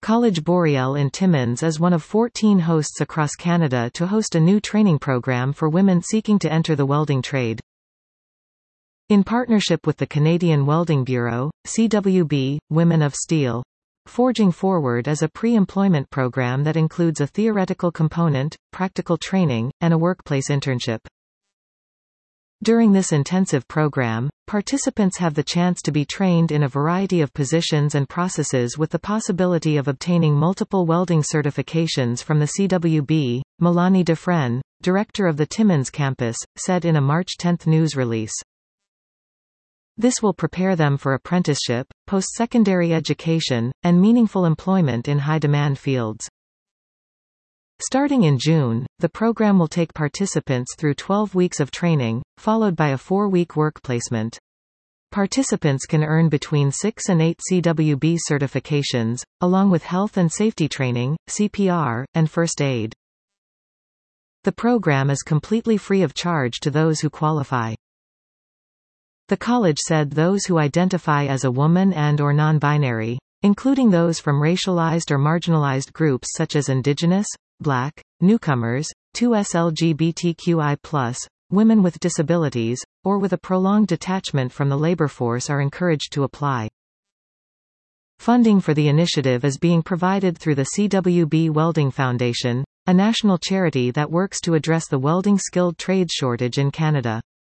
College Boreal in Timmins is one of 14 hosts across Canada to host a new training program for women seeking to enter the welding trade. In partnership with the Canadian Welding Bureau, CWB, Women of Steel. Forging Forward is a pre-employment program that includes a theoretical component, practical training, and a workplace internship. During this intensive program, participants have the chance to be trained in a variety of positions and processes with the possibility of obtaining multiple welding certifications from the CWB, Melanie Dufresne, director of the Timmins campus, said in a March 10 news release. This will prepare them for apprenticeship, post-secondary education, and meaningful employment in high-demand fields. Starting in June, the program will take participants through 12 weeks of training, followed by a 4-week work placement. Participants can earn between 6 and 8 CWB certifications, along with health and safety training, CPR, and first aid. The program is completely free of charge to those who qualify. The college said those who identify as a woman and/or non-binary, including those from racialized or marginalized groups such as Indigenous, Black, newcomers, 2S LGBTQI+, women with disabilities, or with a prolonged detachment from the labor force are encouraged to apply. Funding for the initiative is being provided through the CWB Welding Foundation, a national charity that works to address the welding skilled trades shortage in Canada.